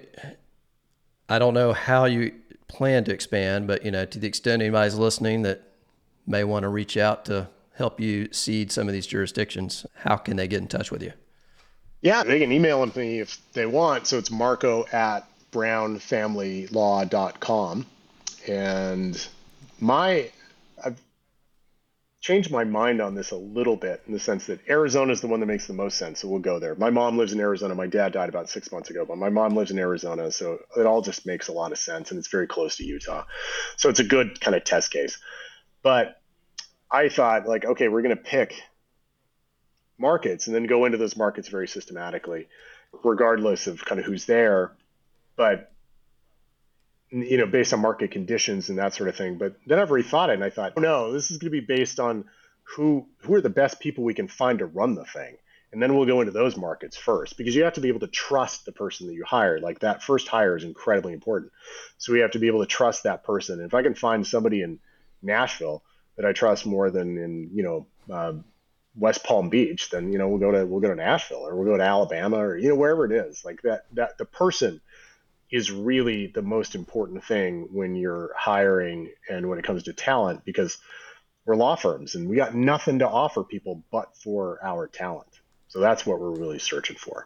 I don't know how you plan to expand, but, you know, to the extent anybody's listening that may want to reach out to help you seed some of these jurisdictions, how can they get in touch with you? Yeah, they can email me if they want. So it's Marco at brown family law dot com. And my, I've changed my mind on this a little bit in the sense that Arizona is the one that makes the most sense. So we'll go there. My mom lives in Arizona. My dad died about six months ago, but my mom lives in Arizona. So it all just makes a lot of sense. And it's very close to Utah. So it's a good kind of test case. But I thought like, okay, we're going to pick markets and then go into those markets very systematically, regardless of kind of who's there. But, you know, based on market conditions and that sort of thing. But then I've rethought it and I thought, oh, no, this is going to be based on who who are the best people we can find to run the thing. And then we'll go into those markets first, because you have to be able to trust the person that you hire. Like, that first hire is incredibly important. So we have to be able to trust that person. And if I can find somebody in Nashville that I trust more than in, you know, uh, West Palm Beach, then, you know, we'll go to, we'll go to Nashville, or we'll go to Alabama, or, you know, wherever it is. Like that, that the person is really the most important thing when you're hiring and when it comes to talent, because we're law firms and we got nothing to offer people but for our talent. So that's what we're really searching for.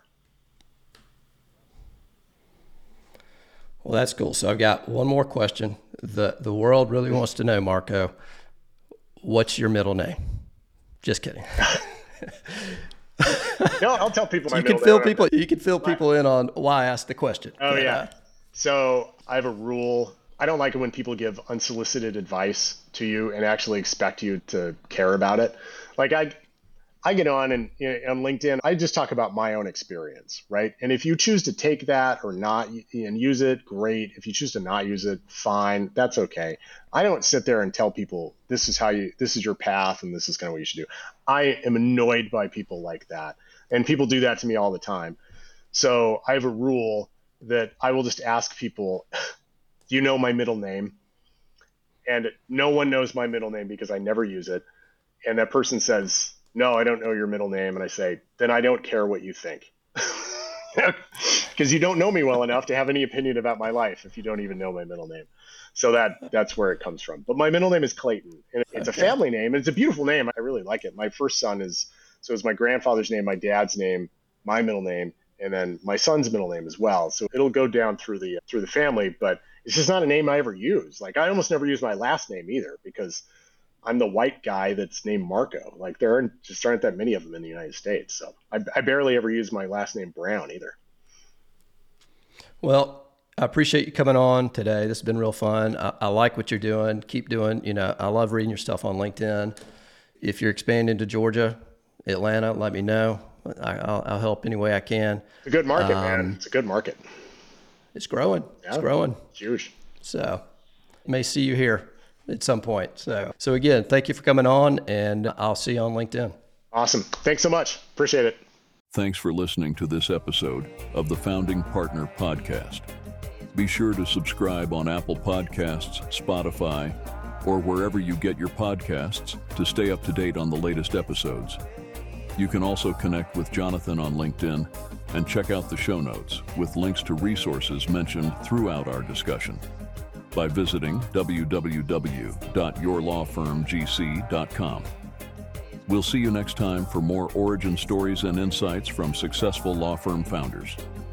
Well, that's cool. So I've got one more question. The the world really wants to know, Marco, what's your middle name? Just kidding. No, I'll tell people my you middle can fill name. people you can fill people in on why I asked the question. Oh, But, yeah. uh, So I have a rule. I don't like it when people give unsolicited advice to you and actually expect you to care about it. Like, I I get on and, you know, on LinkedIn, I just talk about my own experience, right? And if you choose to take that or not and use it, great. If you choose to not use it, fine. That's okay. I don't sit there and tell people this is how you, this is your path and this is kind of what you should do. I am annoyed by people like that. And people do that to me all the time. So I have a rule that I will just ask people, do you know my middle name? And no one knows my middle name because I never use it. And that person says, no, I don't know your middle name. And I say, then I don't care what you think. Because you don't know me well enough to have any opinion about my life if you don't even know my middle name. So that that's where it comes from. But my middle name is Clayton. And it's a family name. And it's a beautiful name. I really like it. My first son is, so it's my grandfather's name, my dad's name, my middle name, and then my son's middle name as well. So it'll go down through the through the family, but it's just not a name I ever use. Like, I almost never use my last name either, because I'm the white guy that's named Marco. Like, there aren't just aren't that many of them in the United States. So I, I barely ever use my last name Brown either. Well, I appreciate you coming on today. This has been real fun. I, I like what you're doing. Keep doing. You know, I love reading your stuff on LinkedIn. If you're expanding to Georgia, Atlanta, let me know. I, I'll, I'll help any way I can. It's a good market, Um, man. It's a good market. It's growing. Yeah. It's growing. It's huge. So may see you here at some point. So, so again, thank you for coming on, and I'll see you on LinkedIn. Awesome. Thanks so much. Appreciate it. Thanks for listening to this episode of the Founding Partner Podcast. Be sure to subscribe on Apple Podcasts, Spotify, or wherever you get your podcasts to stay up to date on the latest episodes. You can also connect with Jonathan on LinkedIn and check out the show notes with links to resources mentioned throughout our discussion by visiting w w w dot your law firm g c dot com. We'll see you next time for more origin stories and insights from successful law firm founders.